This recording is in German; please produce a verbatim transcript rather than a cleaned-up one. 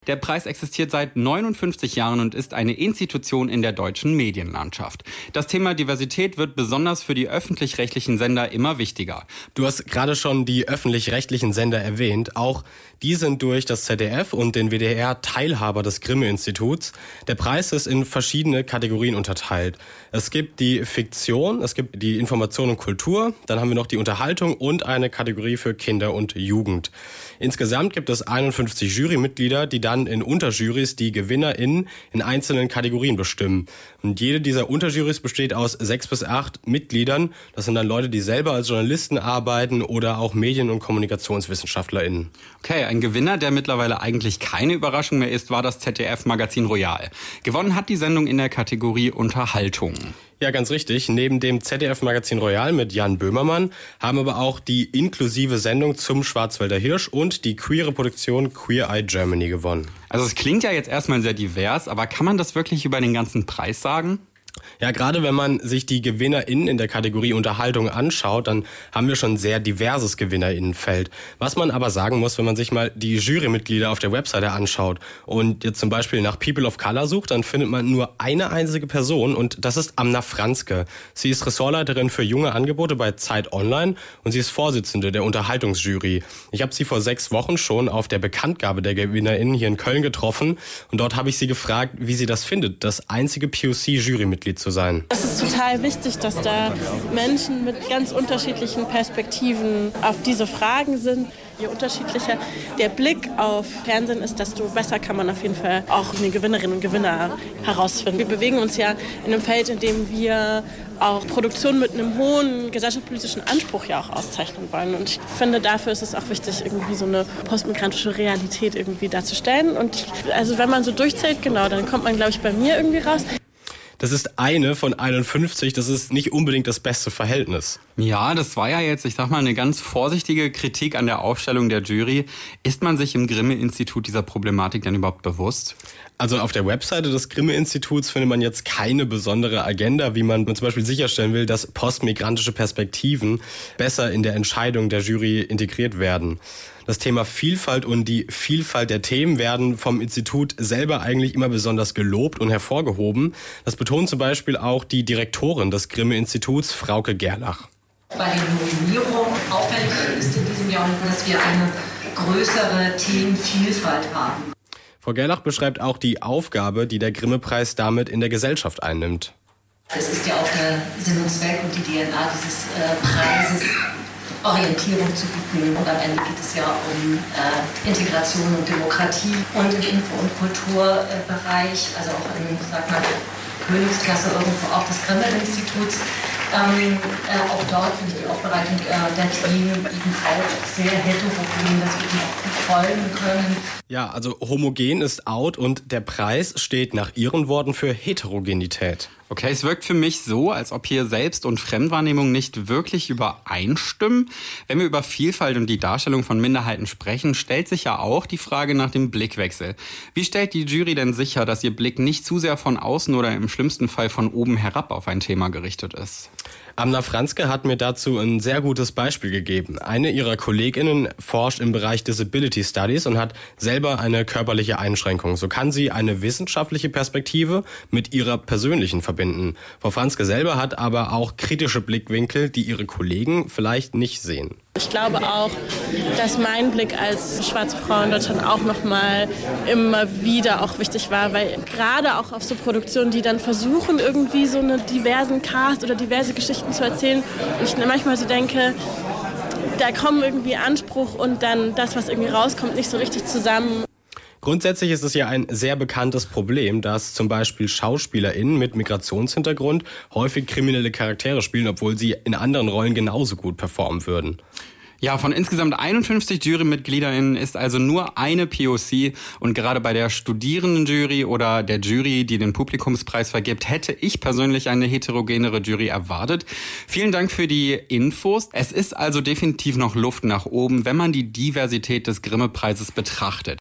Der Preis existiert seit neunundfünfzig Jahren und ist eine Institution in der deutschen Medienlandschaft. Das Thema Diversität wird besonders für die öffentlich-rechtlichen Sender immer wichtiger. Du hast gerade schon die öffentlich-rechtlichen Sender erwähnt. Auch die sind durch das Z D F und den W D R Teilhaber des Grimme-Instituts. Der Preis ist in verschiedene Kategorien unterteilt. Es gibt die Fiktion, es gibt die Information und Kultur, dann haben wir noch die Unterhaltung und eine Kategorie für Kinder und Jugend. Insgesamt gibt es einundfünfzig Jurymitglieder, die dann in Unterjurys die GewinnerInnen in einzelnen Kategorien bestimmen. Und jede dieser Unterjurys besteht aus sechs bis acht Mitgliedern. Das sind dann Leute, die selber als Journalisten arbeiten oder auch Medien- und KommunikationswissenschaftlerInnen. Okay, ein Gewinner, der mittlerweile eigentlich keine Überraschung mehr ist, war das Z D F-Magazin Royal. Gewonnen hat die Sendung in der Kategorie Unterhaltung. Ja, ganz richtig. Neben dem Z D F-Magazin Royal mit Jan Böhmermann haben aber auch die inklusive Sendung zum Schwarzwälder Hirsch und die queere Produktion Queer Eye Germany gewonnen. Also es klingt ja jetzt erstmal sehr divers, aber kann man das wirklich über den ganzen Preis sagen? Ja, gerade wenn man sich die GewinnerInnen in der Kategorie Unterhaltung anschaut, dann haben wir schon ein sehr diverses GewinnerInnenfeld. Was man aber sagen muss, wenn man sich mal die Jurymitglieder auf der Webseite anschaut und jetzt zum Beispiel nach People of Color sucht, dann findet man nur eine einzige Person und das ist Amna Franzke. Sie ist Ressortleiterin für junge Angebote bei Zeit Online und sie ist Vorsitzende der Unterhaltungsjury. Ich habe sie vor sechs Wochen schon auf der Bekanntgabe der GewinnerInnen hier in Köln getroffen und dort habe ich sie gefragt, wie sie das findet, das einzige P O C-Jurymitglied zu sein. Es ist total wichtig, dass da Menschen mit ganz unterschiedlichen Perspektiven auf diese Fragen sind. Je unterschiedlicher der Blick auf Fernsehen ist, desto besser kann man auf jeden Fall auch eine Gewinnerinnen und Gewinner herausfinden. Wir bewegen uns ja in einem Feld, in dem wir auch Produktion mit einem hohen gesellschaftspolitischen Anspruch ja auch auszeichnen wollen. Und ich finde, dafür ist es auch wichtig, irgendwie so eine postmigrantische Realität irgendwie darzustellen. Und ich, also wenn man so durchzählt, genau, dann kommt man, glaube ich, bei mir irgendwie raus. Das ist eine von einundfünfzig, das ist nicht unbedingt das beste Verhältnis. Ja, das war ja jetzt, ich sag mal, eine ganz vorsichtige Kritik an der Aufstellung der Jury. Ist man sich im Grimme-Institut dieser Problematik denn überhaupt bewusst? Also auf der Webseite des Grimme-Instituts findet man jetzt keine besondere Agenda, wie man zum Beispiel sicherstellen will, dass postmigrantische Perspektiven besser in der Entscheidung der Jury integriert werden. Das Thema Vielfalt und die Vielfalt der Themen werden vom Institut selber eigentlich immer besonders gelobt und hervorgehoben. Das betont zum Beispiel auch die Direktorin des Grimme-Instituts, Frauke Gerlach. Bei den Nominierungen auffällig ist in diesem Jahr, dass wir eine größere Themenvielfalt haben. Frau Gerlach beschreibt auch die Aufgabe, die der Grimme-Preis damit in der Gesellschaft einnimmt. Das ist ja auch der Sinn und Zweck und die D N A dieses äh, Preises, Orientierung zu bieten. Und am Ende geht es ja um äh, Integration und Demokratie und im Info- und Kulturbereich, also auch in, sag mal, Königsklasse irgendwo auch des Grimme-Instituts. Ähm, äh, auch dort finde ich die Aufbereitung äh, der Themen eben auch sehr heterogen, dass wir eben auch gut folgen können. Ja, also homogen ist out und der Preis steht nach ihren Worten für Heterogenität. Okay, es wirkt für mich so, als ob hier Selbst- und Fremdwahrnehmung nicht wirklich übereinstimmen. Wenn wir über Vielfalt und die Darstellung von Minderheiten sprechen, stellt sich ja auch die Frage nach dem Blickwechsel. Wie stellt die Jury denn sicher, dass ihr Blick nicht zu sehr von außen oder im schlimmsten Fall von oben herab auf ein Thema gerichtet ist? Amna Franzke hat mir dazu ein sehr gutes Beispiel gegeben. Eine ihrer KollegInnen forscht im Bereich Disability Studies und hat selber eine körperliche Einschränkung. So kann sie eine wissenschaftliche Perspektive mit ihrer persönlichen verbinden. Frau Franzke selber hat aber auch kritische Blickwinkel, die ihre Kollegen vielleicht nicht sehen. Ich glaube auch, dass mein Blick als schwarze Frau in Deutschland auch nochmal immer wieder auch wichtig war, weil gerade auch auf so Produktionen, die dann versuchen, irgendwie so einen diversen Cast oder diverse Geschichten zu erzählen, ich manchmal so denke, da kommen irgendwie Anspruch und dann das, was irgendwie rauskommt, nicht so richtig zusammen. Grundsätzlich ist es ja ein sehr bekanntes Problem, dass zum Beispiel SchauspielerInnen mit Migrationshintergrund häufig kriminelle Charaktere spielen, obwohl sie in anderen Rollen genauso gut performen würden. Ja, von insgesamt einundfünfzig JurymitgliederInnen ist also nur eine P O C und gerade bei der Studierendenjury oder der Jury, die den Publikumspreis vergibt, hätte ich persönlich eine heterogenere Jury erwartet. Vielen Dank für die Infos. Es ist also definitiv noch Luft nach oben, wenn man die Diversität des Grimme-Preises betrachtet.